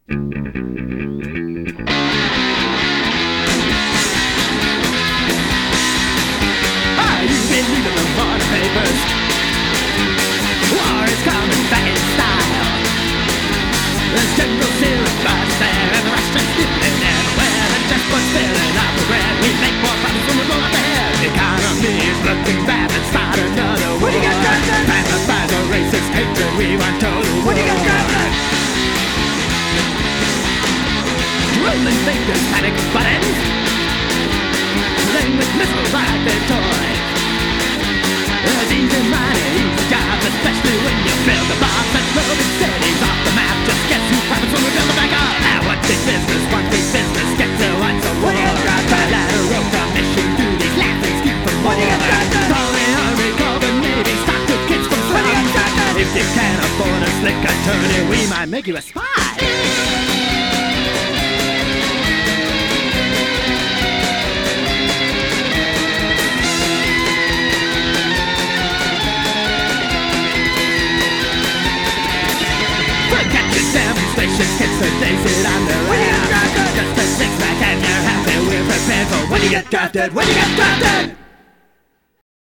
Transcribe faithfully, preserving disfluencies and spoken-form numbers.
Ah, you've been reading the morning papers. War is coming back in style. There's General Syrup there, and the Russians dipping everywhere. And just what's filling up the bread. We make more profits when we blow up the head. The economy is looking bad, let's start another war. What do you got, Captain? Fantasize a racist hatred, we want total war. What do you got, Captain? Rolling fingers, panic buttons, playing with missiles like they're toys. It's easy money, easy jobs, especially when you build a bomb that's moving cities off the map. Just guess who profits when we build them back up? Now what's big business, what's big business, get to what's a war. Bilateral commission, do these laughing keep from war. Call the army, call the navy, stop the kids from slums. If you can't afford a slick attorney, we might make you a spy. Kids today sit on their ass. Just a six pack and you're happy. We're prepared for when you get drafted. When you get drafted.